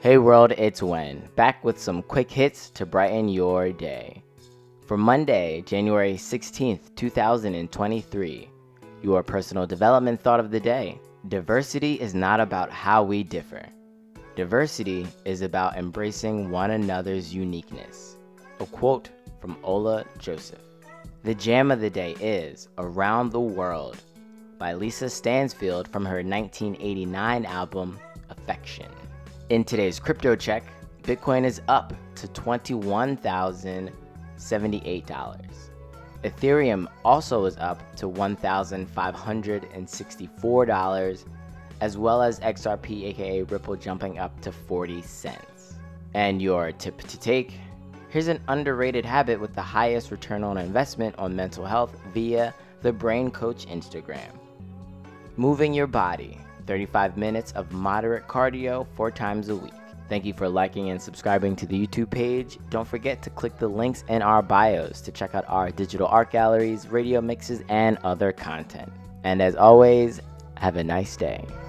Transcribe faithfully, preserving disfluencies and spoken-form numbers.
Hey world, it's Wen, back with some quick hits to brighten your day. For Monday, January sixteenth, two thousand twenty-three, your personal development thought of the day. Diversity is not about how we differ. Diversity is about embracing one another's uniqueness. A quote from Ola Joseph. The jam of the day is Around the World by Lisa Stansfield from her nineteen eighty-nine album, Affection. In today's crypto check, Bitcoin is up to twenty-one thousand seventy-eight dollars. Ethereum also is up to one thousand five hundred sixty-four dollars, as well as X R P aka Ripple jumping up to forty cents. And your tip to take, here's an underrated habit with the highest return on investment on mental health via the Brain Coach Instagram. Moving your body. thirty-five minutes of moderate cardio four times a week. Thank you for liking and subscribing to the YouTube page. Don't forget to click the links in our bios to check out our digital art galleries, radio mixes, and other content. And as always, have a nice day.